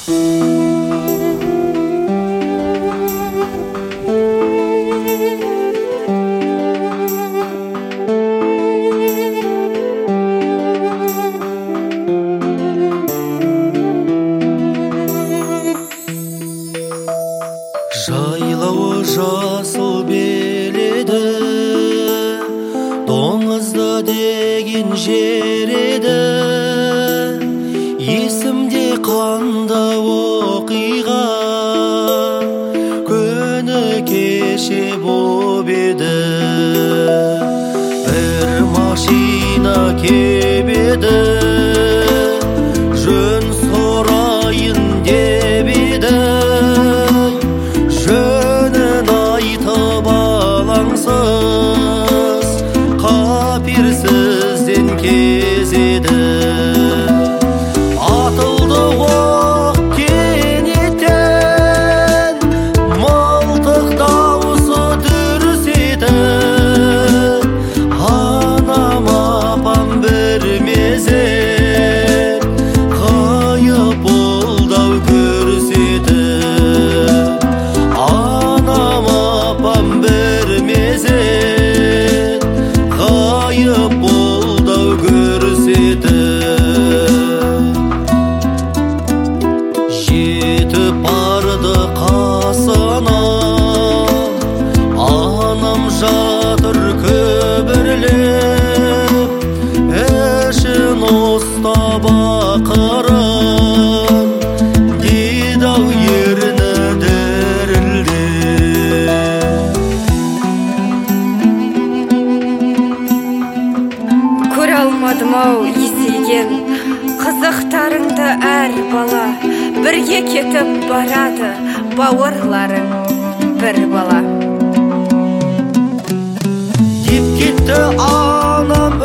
Жайлауы жасыл беледі, доңызды деген жер еді. Есімде қандай оқиға, күні кеше боп еді. Бір машина кеп еді, жөн сұрайын деп еді. Жөнін айтып алаңсыз, қаперсізден кезеді. Атылды оқ кенеттен, мылтық дауысы дүрс етіп. Анам апам бір мезет ғайып болды-ау көрсетіп. Анам апам бір мезет ғайып болды-ау көрсетіп. Жетіп барды қасына, анам жатыр күбірлеп. Ішін ұстап ақырын, деді-ау ерні дірілдеп. Көре алмадым-ау есейген қызықтарыңды әр бала. Бірге кетіп барады бауырларың бір бала. Деп кетті анам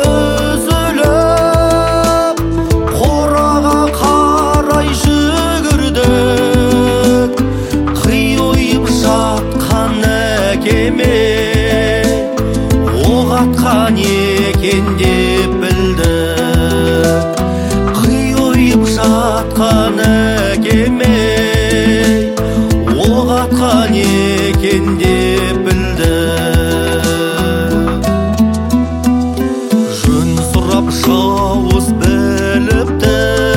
үзіліп, қораға қарай жүгірдік. Қиойып жатқан әкеме оқ атқан екен деп білдік. Қиойып жатқан әкеме оқ атқан екен деп білдік. Жөн сұрап жауыз біліпті,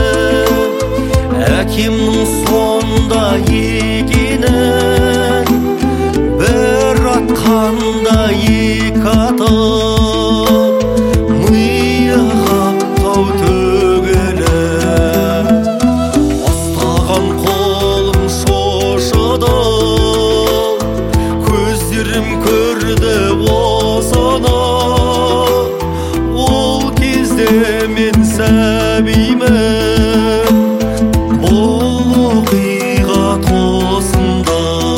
әкемнің сонда екенін. Бір атқанда екі атып, миы қаптау төгіліп. Ұстаған қолым шошыды, көздерім көрді осыны. Ол кезде мен сәбимін, бұл оқиға тосында.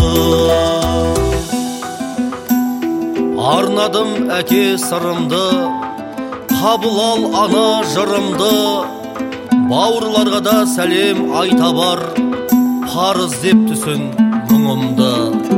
Арнадым әке сырымды, қабыл ал ана жырымды. Бауырларға да сәлем айта бар, парыз деп түсін мұңымды.